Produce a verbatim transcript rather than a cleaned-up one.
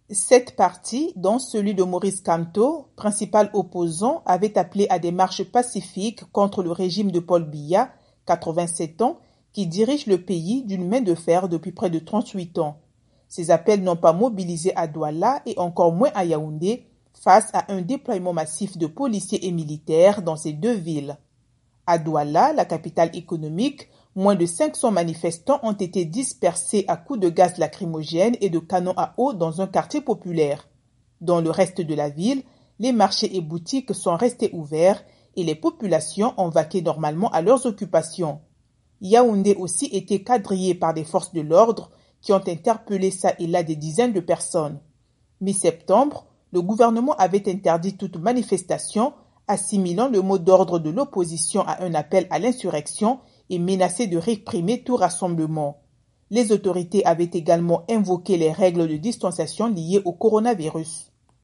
Sept partis, dont celui de Maurice Kamto, principal opposant, avaient appelé à des marches pacifiques contre le régime de Paul Biya, quatre-vingt-sept ans, qui dirige le pays d'une main de fer depuis près de trente-huit ans. Ces appels n'ont pas mobilisé à Douala et encore moins à Yaoundé, face à un déploiement massif de policiers et militaires dans ces deux villes. À Douala, la capitale économique, moins de cinq cents manifestants ont été dispersés à coups de gaz lacrymogène et de canons à eau dans un quartier populaire. Dans le reste de la ville, les marchés et boutiques sont restés ouverts et les populations ont vaqué normalement à leurs occupations. Yaoundé aussi était quadrillé par des forces de l'ordre qui ont interpellé ça et là des dizaines de personnes. Mi-septembre, le gouvernement avait interdit toute manifestation, assimilant le mot d'ordre de l'opposition à un appel à l'insurrection et menacé de réprimer tout rassemblement. Les autorités avaient également invoqué les règles de distanciation liées au coronavirus.